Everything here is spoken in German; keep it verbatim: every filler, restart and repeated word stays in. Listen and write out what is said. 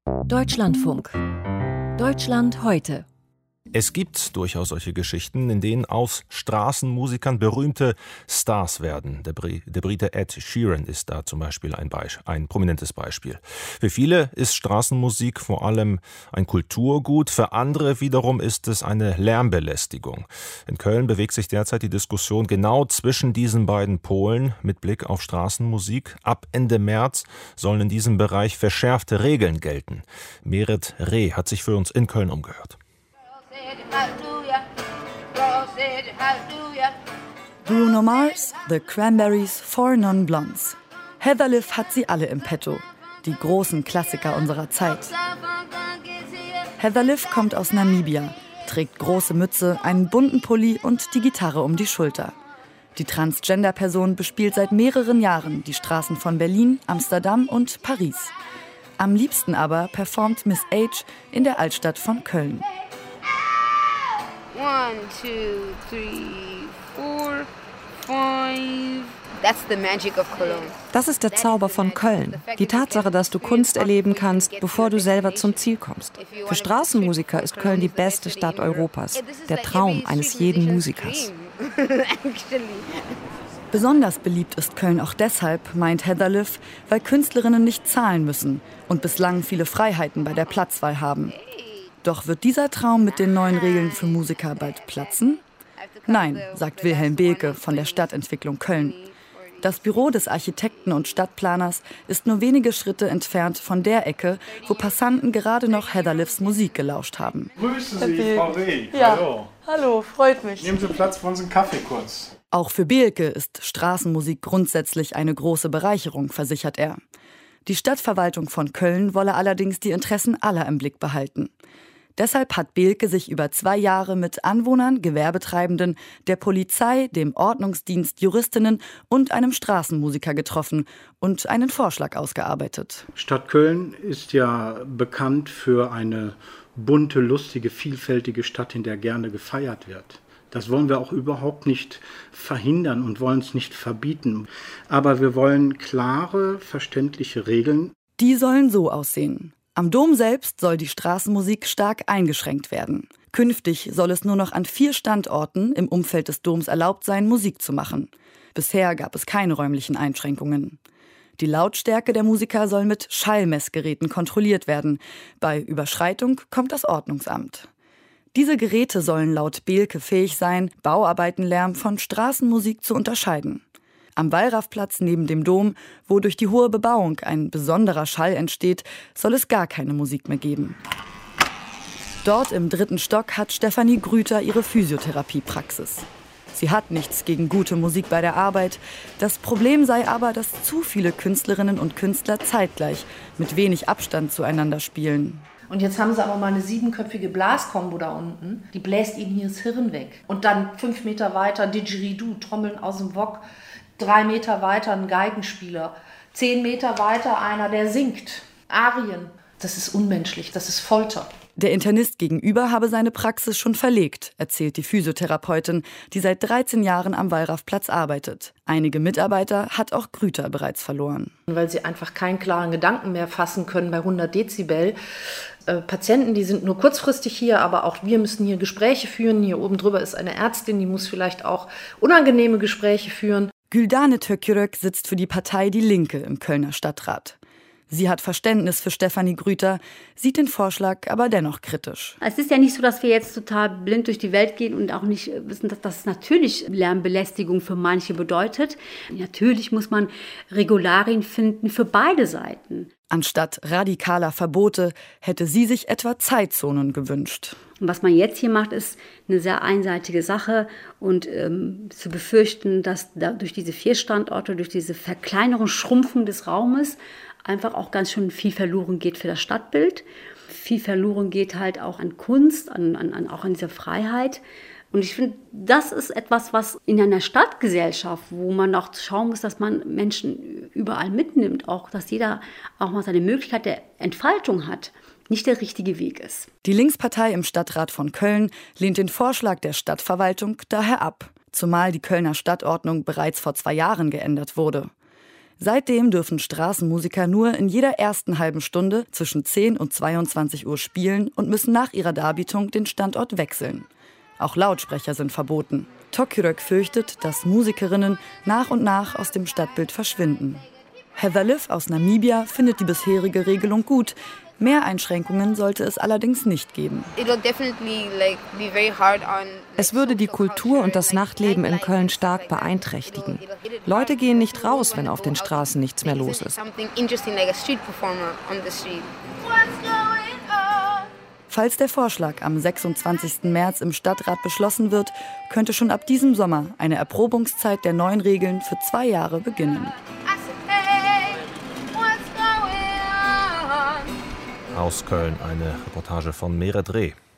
Deutschlandfunk. Deutschland heute. Es gibt durchaus solche Geschichten, in denen aus Straßenmusikern berühmte Stars werden. Der, Br- der Brite Ed Sheeran ist da zum Beispiel ein, Beisp- ein prominentes Beispiel. Für viele ist Straßenmusik vor allem ein Kulturgut, für andere wiederum ist es eine Lärmbelästigung. In Köln bewegt sich derzeit die Diskussion genau zwischen diesen beiden Polen mit Blick auf Straßenmusik. Ab Ende März sollen in diesem Bereich verschärfte Regeln gelten. Merit Reh hat sich für uns in Köln umgehört. Bruno Mars, The Cranberries, Four Non-Blondes. Heatherliff hat sie alle im Petto, die großen Klassiker unserer Zeit. Heatherliff kommt aus Namibia, trägt große Mütze, einen bunten Pulli und die Gitarre um die Schulter. Die Transgender-Person bespielt seit mehreren Jahren die Straßen von Berlin, Amsterdam und Paris. Am liebsten aber performt Miss H in der Altstadt von Köln. One, two, three, four, five. That's the magic of Cologne. Das ist der Zauber von Köln. Die Tatsache, dass du Kunst erleben kannst, bevor du selber zum Ziel kommst. Für Straßenmusiker ist Köln die beste Stadt Europas. Der Traum eines jeden Musikers. Besonders beliebt ist Köln auch deshalb, meint Heatherliff, weil Künstlerinnen nicht zahlen müssen und bislang viele Freiheiten bei der Platzwahl haben. Doch wird dieser Traum mit den neuen Regeln für Musiker bald platzen? Nein, sagt Wilhelm Behlke von der Stadtentwicklung Köln. Das Büro des Architekten und Stadtplaners ist nur wenige Schritte entfernt von der Ecke, wo Passanten gerade noch Heatherliffs Musik gelauscht haben. Grüße Sie, Frau Reh. Ja. Hallo. Hallo, freut mich. Nehmen Sie Platz für unseren Kaffee kurz. Auch für Behlke ist Straßenmusik grundsätzlich eine große Bereicherung, versichert er. Die Stadtverwaltung von Köln wolle allerdings die Interessen aller im Blick behalten. Deshalb hat Behlke sich über zwei Jahre mit Anwohnern, Gewerbetreibenden, der Polizei, dem Ordnungsdienst, Juristinnen und einem Straßenmusiker getroffen und einen Vorschlag ausgearbeitet. Stadt Köln ist ja bekannt für eine bunte, lustige, vielfältige Stadt, in der gerne gefeiert wird. Das wollen wir auch überhaupt nicht verhindern und wollen es nicht verbieten. Aber wir wollen klare, verständliche Regeln. Die sollen so aussehen. Am Dom selbst soll die Straßenmusik stark eingeschränkt werden. Künftig soll es nur noch an vier Standorten im Umfeld des Doms erlaubt sein, Musik zu machen. Bisher gab es keine räumlichen Einschränkungen. Die Lautstärke der Musiker soll mit Schallmessgeräten kontrolliert werden. Bei Überschreitung kommt das Ordnungsamt. Diese Geräte sollen laut Behlke fähig sein, Bauarbeitenlärm von Straßenmusik zu unterscheiden. Am Wallraffplatz neben dem Dom, wo durch die hohe Bebauung ein besonderer Schall entsteht, soll es gar keine Musik mehr geben. Dort im dritten Stock hat Stefanie Grüter ihre Physiotherapiepraxis. Sie hat nichts gegen gute Musik bei der Arbeit. Das Problem sei aber, dass zu viele Künstlerinnen und Künstler zeitgleich mit wenig Abstand zueinander spielen. Und jetzt haben sie aber mal eine siebenköpfige Blaskombo da unten. Die bläst ihnen hier das Hirn weg. Und dann fünf Meter weiter Didgeridoo, Trommeln aus dem Wok. Drei Meter weiter ein Geigenspieler. Zehn Meter weiter einer, der singt. Arien. Das ist unmenschlich, das ist Folter. Der Internist gegenüber habe seine Praxis schon verlegt, erzählt die Physiotherapeutin, die seit dreizehn Jahren am Wallraffplatz arbeitet. Einige Mitarbeiter hat auch Grüter bereits verloren. Weil sie einfach keinen klaren Gedanken mehr fassen können bei hundert Dezibel. Äh, Patienten, die sind nur kurzfristig hier, aber auch wir müssen hier Gespräche führen. Hier oben drüber ist eine Ärztin, die muss vielleicht auch unangenehme Gespräche führen. Güldane Tökürök sitzt für die Partei Die Linke im Kölner Stadtrat. Sie hat Verständnis für Stefanie Grüter, sieht den Vorschlag aber dennoch kritisch. Es ist ja nicht so, dass wir jetzt total blind durch die Welt gehen und auch nicht wissen, dass das natürlich Lärmbelästigung für manche bedeutet. Natürlich muss man Regularien finden für beide Seiten. Anstatt radikaler Verbote hätte sie sich etwa Zeitzonen gewünscht. Und was man jetzt hier macht, ist eine sehr einseitige Sache und ähm, zu befürchten, dass da durch diese vier Standorte, durch diese Verkleinerung, Schrumpfung des Raumes einfach auch ganz schön viel verloren geht für das Stadtbild. Viel verloren geht halt auch an Kunst, an, an, an, auch an dieser Freiheit. Und ich finde, das ist etwas, was in einer Stadtgesellschaft, wo man auch schauen muss, dass man Menschen überall mitnimmt, auch dass jeder auch mal seine Möglichkeit der Entfaltung hat, nicht der richtige Weg ist. Die Linkspartei im Stadtrat von Köln lehnt den Vorschlag der Stadtverwaltung daher ab, zumal die Kölner Stadtordnung bereits vor zwei Jahren geändert wurde. Seitdem dürfen Straßenmusiker nur in jeder ersten halben Stunde zwischen zehn und zweiundzwanzig Uhr spielen und müssen nach ihrer Darbietung den Standort wechseln. Auch Lautsprecher sind verboten. Tokyrök fürchtet, dass Musikerinnen nach und nach aus dem Stadtbild verschwinden. Heather Liv aus Namibia findet die bisherige Regelung gut. Mehr Einschränkungen sollte es allerdings nicht geben. Es würde die Kultur und das Nachtleben in Köln stark beeinträchtigen. Leute gehen nicht raus, wenn auf den Straßen nichts mehr los ist. Falls der Vorschlag am sechsundzwanzigsten März im Stadtrat beschlossen wird, könnte schon ab diesem Sommer eine Erprobungszeit der neuen Regeln für zwei Jahre beginnen. Aus Köln eine Reportage von Mere Dreh.